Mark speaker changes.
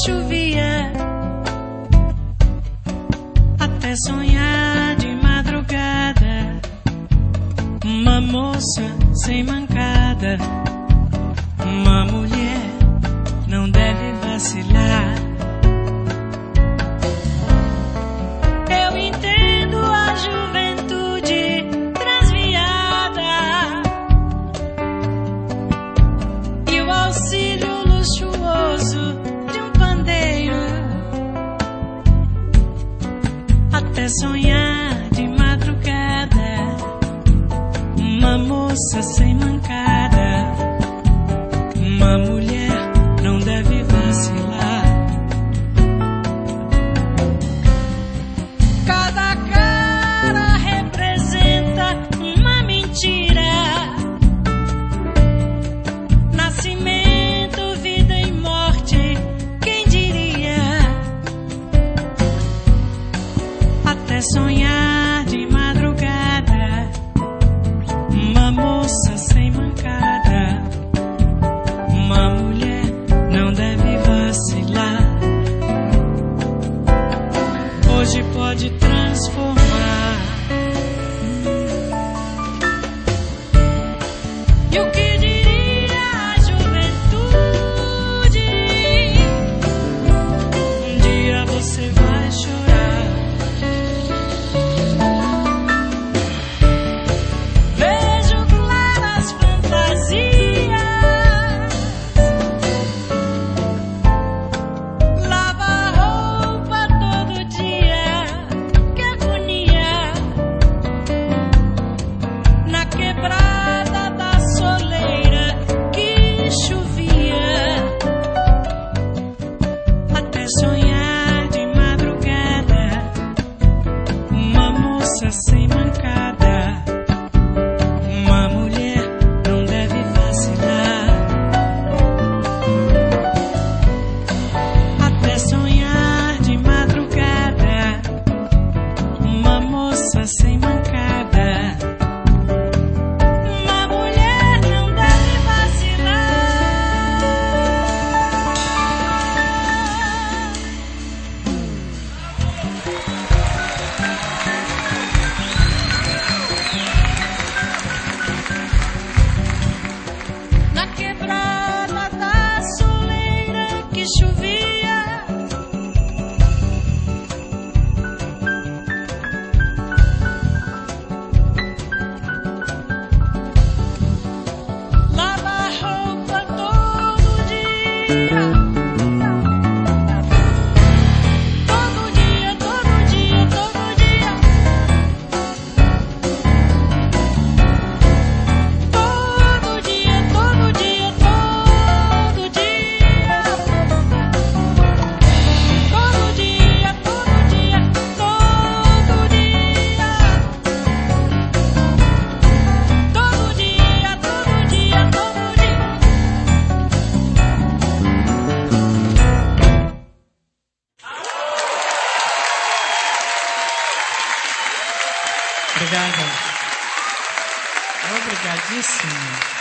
Speaker 1: chovia, até sonhar de madrugada, uma moça sem mancada, uma mulher não deve vacilar. Eu entendo a juventude transviada e o auxílio luxuoso de um pandeiro, até sonhar de madrugada, uma moça sem mancada, uma mulher não deve vacilar. Cada cara representa uma mentira, nascimento, vida e morte, quem diria? Até sonhar de madrugada, uma moça sem mancada, uma mulher não deve vacilar. Hoje pode transformar. E o que diria a juventude? Um dia você vai chorar. Vejo claras fantasias, lava roupa todo dia, que agonia. Na quebrada da soleira que chovia, até sonhar de madrugada, uma moça sem mancada, uma mulher não deve vacilar. Até sonhar de madrugada, uma moça sem mancada, uma mulher não deve vacilar. Na quebrada da soleira que chovia, lava roupa todo dia, todo dia, todo dia, todo dia, todo dia, todo dia, todo dia, todo dia, todo dia, todo dia, todo dia, todo dia, todo dia. Obrigada. Obrigadíssimo.